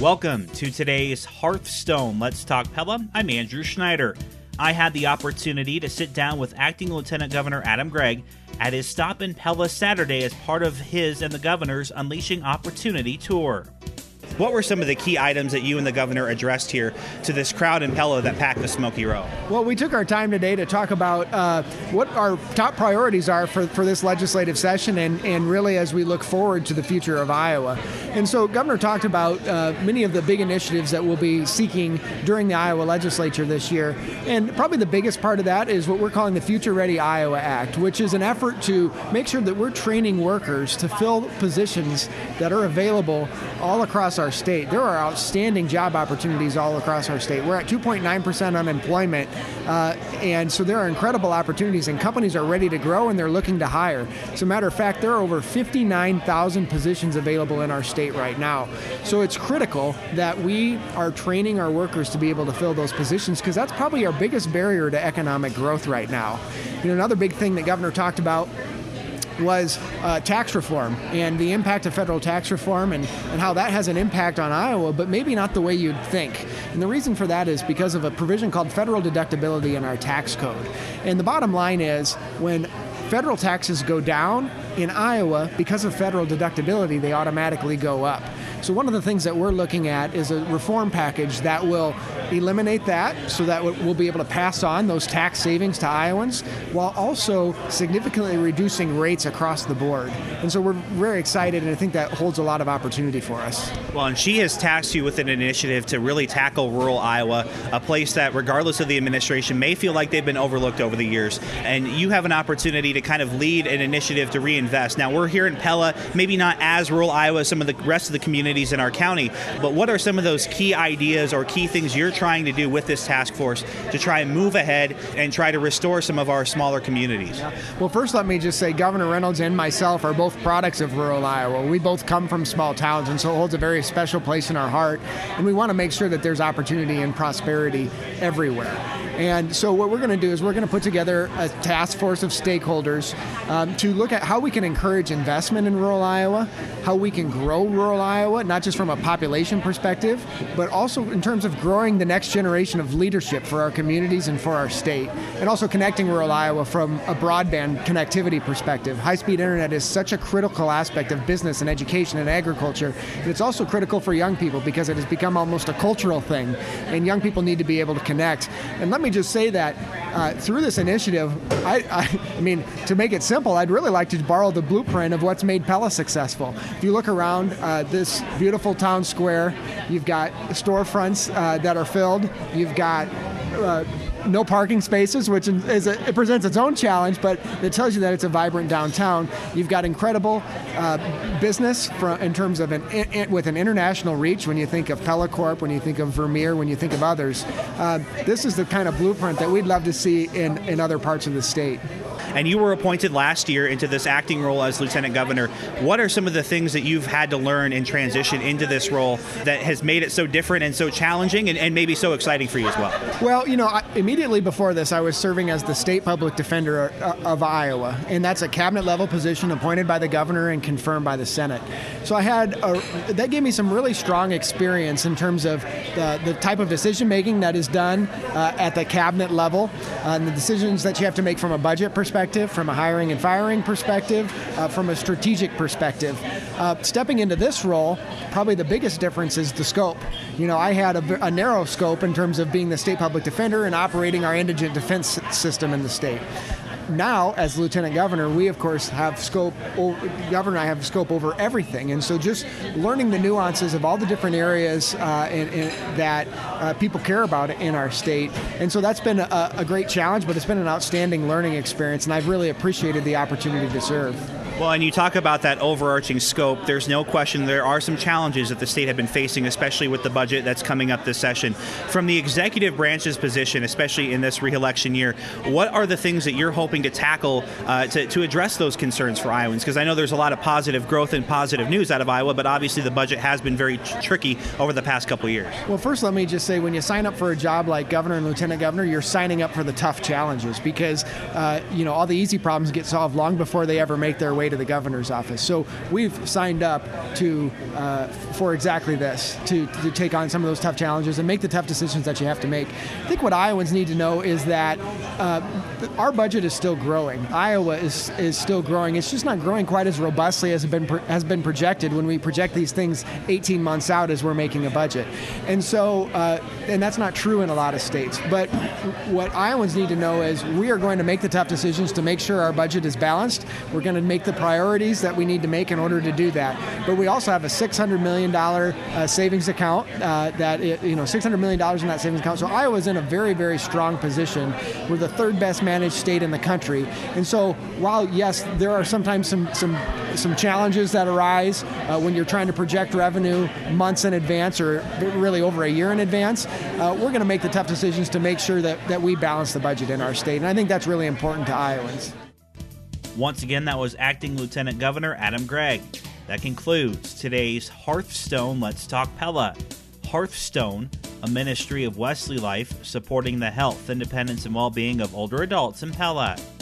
Welcome to today's Hearthstone Let's Talk Pella. I'm Andrew Schneider. I had the opportunity to sit down with Acting Lieutenant Governor Adam Gregg at his stop in Pella Saturday as part of his and the governor's Unleashing Opportunity tour. What were some of the key items that you and the governor addressed here to this crowd in Pella that packed the Smoky Row? Well, we took our time today to talk about what our top priorities are for this legislative session and really as we look forward to the future of Iowa. And so Governor talked about many of the big initiatives that we'll be seeking during the Iowa legislature this year. And probably the biggest part of that is what we're calling the Future Ready Iowa Act, which is an effort to make sure that we're training workers to fill positions that are available all across our state. There are outstanding job opportunities all across our state. We're at 2.9% unemployment, and so there are incredible opportunities, and companies are ready to grow and they're looking to hire. As a matter of fact, there are over 59,000 positions available in our state right now. So it's critical that we are training our workers to be able to fill those positions, because that's probably our biggest barrier to economic growth right now. Another big thing that Governor talked about was tax reform and the impact of federal tax reform and how that has an impact on Iowa, but maybe not the way you'd think. And the reason for that is because of a provision called federal deductibility in our tax code. And the bottom line is, when federal taxes go down in Iowa, because of federal deductibility, they automatically go up. So one of the things that we're looking at is a reform package that will eliminate that, so that we'll be able to pass on those tax savings to Iowans while also significantly reducing rates across the board. And so we're very excited, and I think that holds a lot of opportunity for us. Well, and she has tasked you with an initiative to really tackle rural Iowa, a place that, regardless of the administration, may feel like they've been overlooked over the years. And you have an opportunity to kind of lead an initiative to reinvest. Now, we're here in Pella, maybe not as rural Iowa as some of the rest of the communities in our county, but what are some of those key ideas or key things you're trying to do with this task force to try and move ahead and try to restore some of our smaller communities? Well, first let me just say Governor Reynolds and myself are both products of rural Iowa. We both come from small towns, and so it holds a very special place in our heart, and we want to make sure that there's opportunity and prosperity everywhere. And so what we're going to do is we're going to put together a task force of stakeholders to look at how we can encourage investment in rural Iowa, how we can grow rural Iowa, not just from a population perspective, but also in terms of growing the next generation of leadership for our communities and for our state, and also connecting rural Iowa from a broadband connectivity perspective. High-speed internet is such a critical aspect of business and education and agriculture, and it's also critical for young people because it has become almost a cultural thing, and young people need to be able to connect. And let me just say that through this initiative, I mean, to make it simple, I'd really like to borrow the blueprint of what's made Pella successful. If you look around this beautiful town square, you've got storefronts that are filled, you've got no parking spaces, which it presents its own challenge, but it tells you that it's a vibrant downtown. You've got incredible business in terms of with an international reach. When you think of Pella Corp, when you think of Vermeer, when you think of others, this is the kind of blueprint that we'd love to see in other parts of the state. And you were appointed last year into this acting role as Lieutenant Governor. What are some of the things that you've had to learn and transition into this role that has made it so different and so challenging and maybe so exciting for you as well? Well, immediately before this, I was serving as the State Public Defender of Iowa, and that's a cabinet-level position appointed by the governor and confirmed by the Senate. So that gave me some really strong experience in terms of the type of decision-making that is done at the cabinet level, and the decisions that you have to make from a budget perspective, from a hiring and firing perspective, from a strategic perspective. Stepping into this role, probably the biggest difference is the scope. I had a narrow scope in terms of being the State Public Defender and operating our indigent defense system in the state. Now, as Lieutenant Governor, we of course have scope. Governor and I have scope over everything, and so just learning the nuances of all the different areas that people care about in our state, and so that's been a great challenge, but it's been an outstanding learning experience, and I've really appreciated the opportunity to serve. Well, and you talk about that overarching scope. There's no question there are some challenges that the state have been facing, especially with the budget that's coming up this session. From the executive branch's position, especially in this re-election year, what are the things that you're hoping to tackle to address those concerns for Iowans? Because I know there's a lot of positive growth and positive news out of Iowa, but obviously the budget has been very tricky over the past couple of years. Well, first let me just say, when you sign up for a job like governor and lieutenant governor, you're signing up for the tough challenges because all the easy problems get solved long before they ever make their way to the governor's office. So we've signed up to for exactly this, to take on some of those tough challenges and make the tough decisions that you have to make. I think what Iowans need to know is that our budget is still growing. Iowa is still growing. It's just not growing quite as robustly as has been projected when we project these things 18 months out as we're making a budget. And so, and that's not true in a lot of states. But what Iowans need to know is we are going to make the tough decisions to make sure our budget is balanced. We're going to make the priorities that we need to make in order to do that. But we also have a $600 million savings account $600 million in that savings account. So Iowa's in a very, very strong position. We're the third best managed state in the country. And so while, yes, there are sometimes some challenges that arise when you're trying to project revenue months in advance or really over a year in advance, we're going to make the tough decisions to make sure that we balance the budget in our state. And I think that's really important to Iowans. Once again, that was Acting Lieutenant Governor Adam Gregg. That concludes today's Hearthstone Let's Talk Pella. Hearthstone, a ministry of Wesley Life supporting the health, independence, and well-being of older adults in Pella.